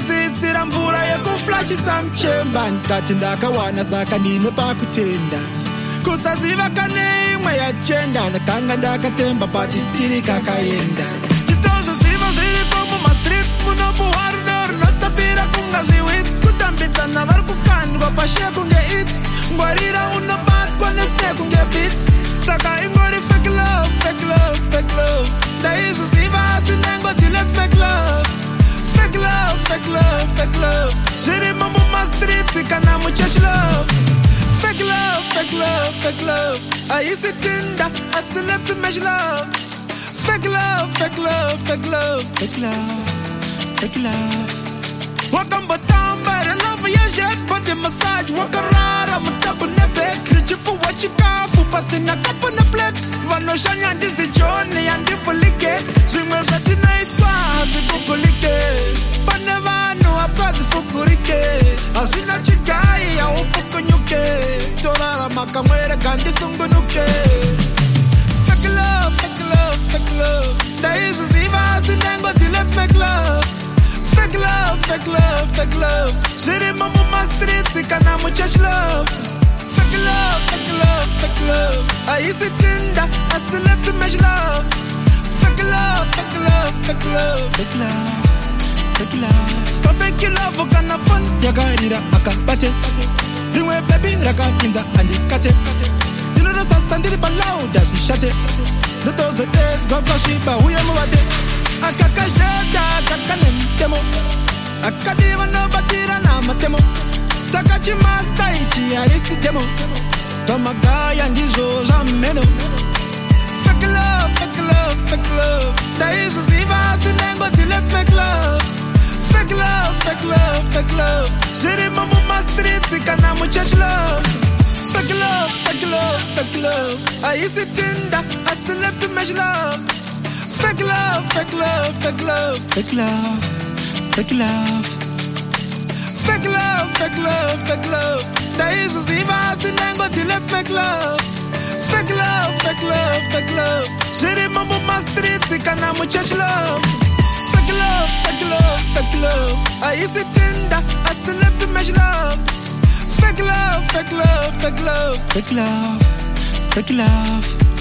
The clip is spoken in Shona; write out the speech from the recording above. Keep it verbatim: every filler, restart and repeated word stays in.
Sisira mvura yekuflashi samchemba nkati ndakawana saka ndine pakutenda kusaziva kane imwe yagenda ndakanga ndakatemba pati stiri kakaenda chitozo ziva zviripo mumastreets munobuhardor notapira kunga zviwits kutambitsana vari kukandwa pashe kunge it ngwarira unobatwa nesne kunge bit saka ingori fake love fake love fake love ndaizviziva asi ndangoti let's make love fake love fake love fake love zvirimo mumastreets kana muchurch love fake love fake love fake love aisi tinda asi let's make love fake love fake love fake love fake love fake love wakamba tamba the love ya jet body massage wakarara mutabu nebe krijipu wachikafu pasi na kapu na plate vanoshanya ndizi joni ya ndifuliket zimwe zati naitwa zikupulike pane vanu apazi fukurike azina chigai ya upukunyuke torara makamwere kandi sungunuke fake love fake love fake love daizu ziva sinengoti let's make love fake love fake love fake love zirimo mumastreets kana muchurch love fake love fake love fake love aisi tinda asi let's make love fake love fake love fake love fake love fake love fake love kana fun yagarira akabate rimwe baby rakakinza andikate ndinoda sasa ndiri balauda zishate ndotoze dates gogoshiba huye mubate akakasheta akakanentemo akadiva nobatira namatemo takachimasta ichi arisitemo tomagaya ndizo zameno fake love fake love fake love ndaizoziva sinengoti let's make love fake love fake love fake love zvirimo mumastreets kana muchurch love fake love fake love fake love aisi tinda asi let's make love fake love fake love fake love fake love fake love fake love fake love fake love ndaizoziva sinengoti let's make love fake love fake love fake love zvirimo mumastreets kana muchurch love fake love fake love fake love aisi tinda asi let's make love fake love fake love fake love fake love fake love